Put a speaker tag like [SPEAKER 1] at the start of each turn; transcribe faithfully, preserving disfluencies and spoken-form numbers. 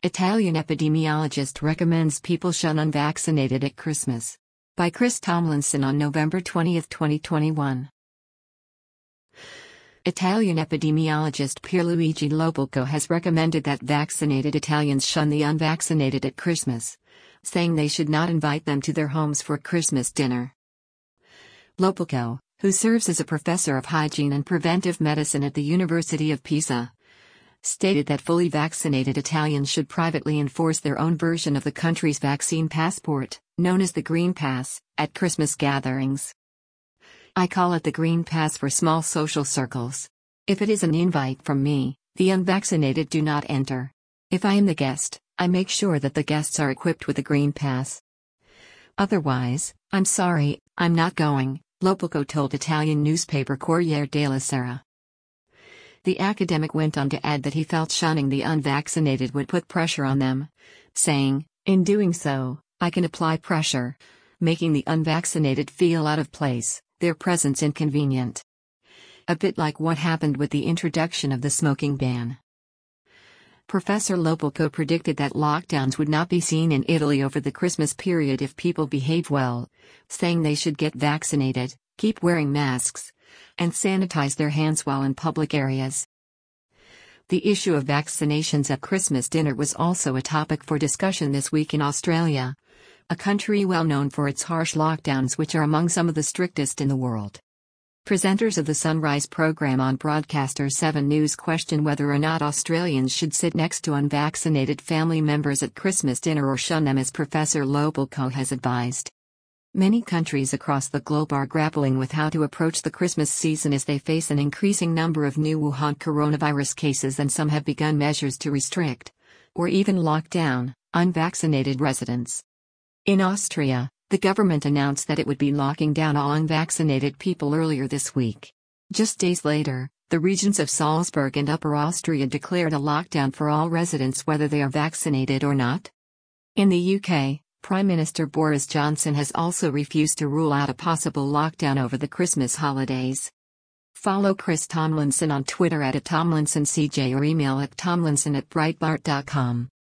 [SPEAKER 1] Italian epidemiologist recommends people shun unvaccinated at Christmas. By Chris Tomlinson on November twentieth, twenty twenty-one. Italian epidemiologist Pierluigi Lopulco has recommended that vaccinated Italians shun the unvaccinated at Christmas, saying they should not invite them to their homes for Christmas dinner. Lopulco, who serves as a professor of hygiene and preventive medicine at the University of Pisa, stated that fully vaccinated Italians should privately enforce their own version of the country's vaccine passport, known as the Green Pass, at Christmas gatherings. I call it the Green Pass for small social circles. If it is an invite from me, the unvaccinated do not enter. If I am the guest, I make sure that the guests are equipped with the Green Pass. Otherwise, I'm sorry, I'm not going, Lopulco told Italian newspaper Corriere della Sera. The academic went on to add that he felt shunning the unvaccinated would put pressure on them, saying, "In doing so, I can apply pressure, making the unvaccinated feel out of place, their presence inconvenient." A bit like what happened with the introduction of the smoking ban. Professor Lopulco predicted that lockdowns would not be seen in Italy over the Christmas period if people behave well, saying they should get vaccinated, keep wearing masks, and sanitize their hands while in public areas. The issue of vaccinations at Christmas dinner was also a topic for discussion this week in Australia, a country well known for its harsh lockdowns which are among some of the strictest in the world. Presenters of the Sunrise program on Broadcaster seven News question whether or not Australians should sit next to unvaccinated family members at Christmas dinner or shun them, as Professor Lopulco has advised. Many countries across the globe are grappling with how to approach the Christmas season as they face an increasing number of new Wuhan coronavirus cases, and some have begun measures to restrict, or even lock down, unvaccinated residents. In Austria, the government announced that it would be locking down all unvaccinated people earlier this week. Just days later, the regions of Salzburg and Upper Austria declared a lockdown for all residents whether they are vaccinated or not. In the U K, Prime Minister Boris Johnson has also refused to rule out a possible lockdown over the Christmas holidays. Follow Chris Tomlinson on Twitter at Tomlinson C J or email at tomlinson at breitbart dot com.